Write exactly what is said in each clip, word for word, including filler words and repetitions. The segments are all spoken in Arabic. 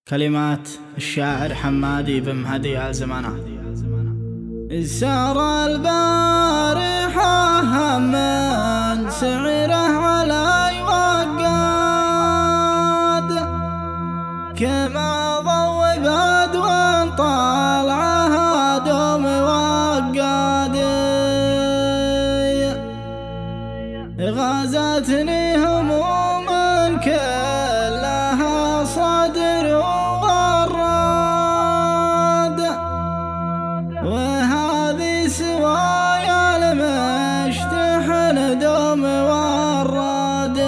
كلمات الشاعر حمادي بن مهدي آل زمانات. سار البارحة من سعره علي وقاد، كما ضوي بدو طالعها دوم وقاد. غازتني هموم كلها صدر وغراد، وهذه سوايا المشتحن دوم وراد.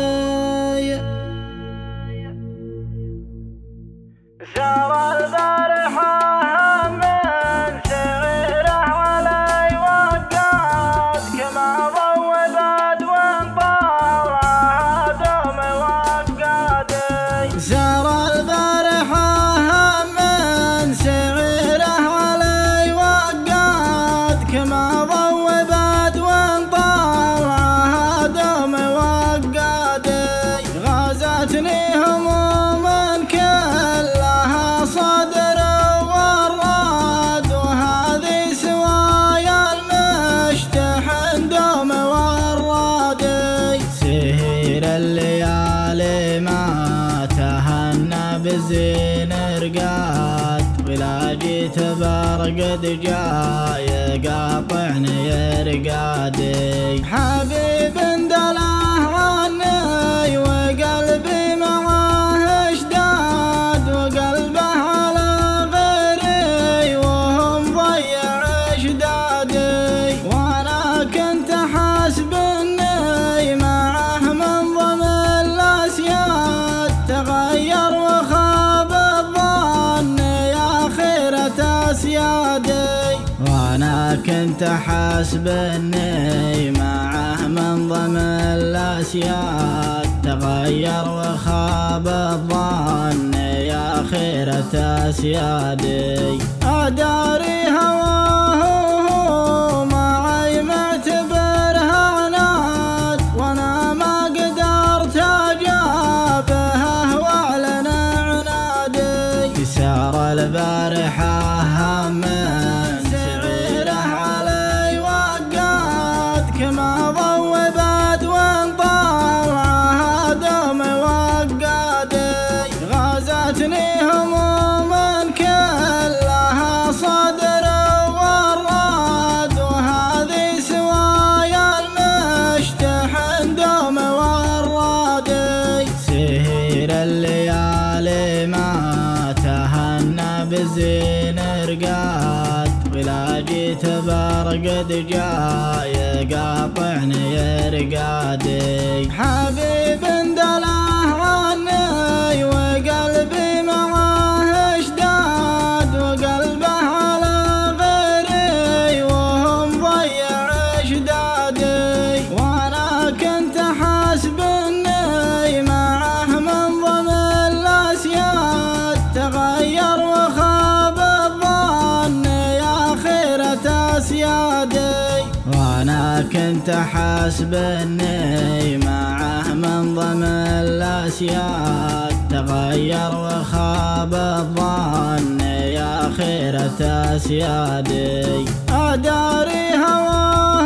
سار البارحة من سعره علي وقاد، كما ضوى بدو طالعها دوم وقاد. سار البارحة من سعره علي وقاد، كما ضوى بدو طالعها دوم وقاد. غازتني هموم كلها صدر وراد، وهذه سوايا المشتحن دوم وراد. سهير الليالي ما تهنى بزين رقاد، ولا جيت برقد جاي قاطعني رقادي. حبيب دلاه عني وقلبي معاه اشداد، وقلبه على غيري وهم ضيع اشدادي. وانا كنت حاسب اني معه منظم الاسياد، تغير وخاب الظن يا خيرة اسيادي. وانا كنت حاسب اني معه منظم الاسياد، تغير وخاب الظن يا خيرة اسيادي. اداري هواه معي معتبرها عناد، وانا ما قدرت اجابه واعلن عنادي. سار البارحة من سعره علي وقاد، كما ضوى بدو طالعها دوم وقاد. غازتني هموم كلها صدر وراد، وهذه سوايا المشتحن دوم وراد. سهير الليالي ما تهنى بزين رقاد، ولا جيت برقد جاي قاطعني رقادي. حبيب دلاه عني وقلبي معاه اشداد، وقلبه على غيري وهم ضيع اشدادي. وانا كنت حاسب اني معه منظم الاسياد، تغير وخاب الظن يا خيرة اسيادي. وانا كنت حاسب اني معه منظم الاسياد، تغير وخاب الظن يا خيرة اسيادي. اداري هواه